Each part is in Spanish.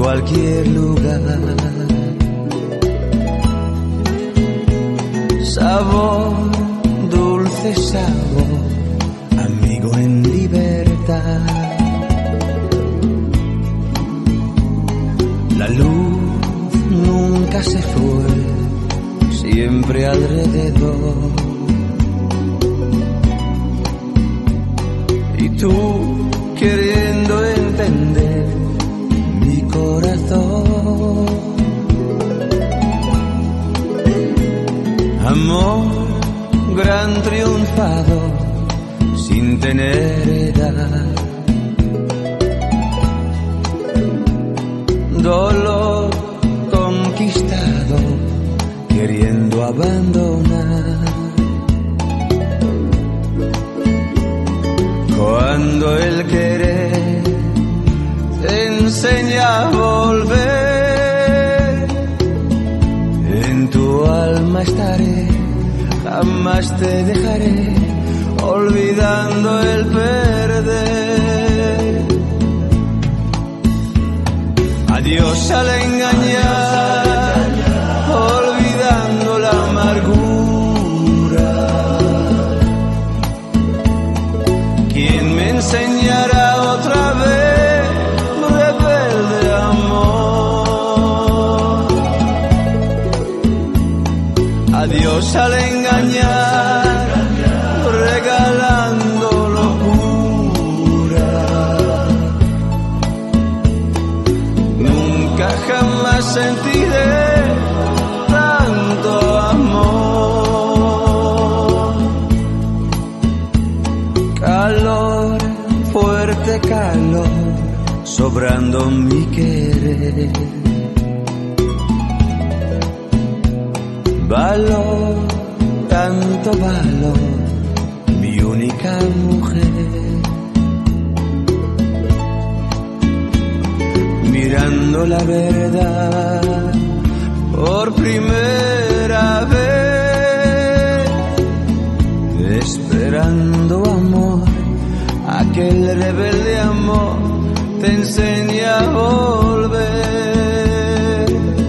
cualquier lugar. Sabor, dulce sabor, amigo en libertad. La luz nunca se fue, siempre alrededor. Y tú queriendo entender mi corazón. Amor, gran triunfador, sin tener edad. Dolor conquistado, queriendo abandonar. Cuando el querer te enseña a volver, en tu alma estaré, jamás te dejaré, olvidando el perder. Adiós al engañar, olvidando la amargura. ¿Quién me enseñará otra vez, rebelde amor? Adiós al engañar, regalando locura. Nunca jamás sentiré tanto amor. Calor, fuerte calor, sobrando mi querer. Valor, tanto valor, mi única mujer. Mirando la verdad por primera vez, esperando amor, aquel rebelde amor te enseña a volver.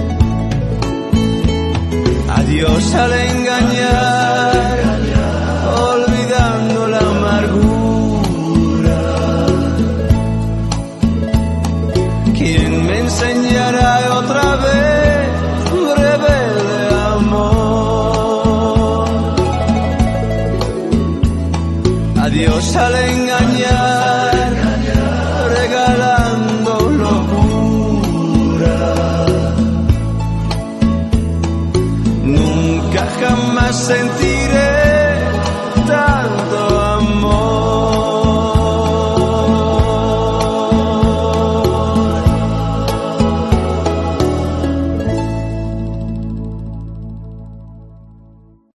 Adiós al engañar, olvidando la amargura. ¿Quién me enseñará otra vez, rebelde amor? Adiós al engañar, regalando locura. Nunca jamás sentí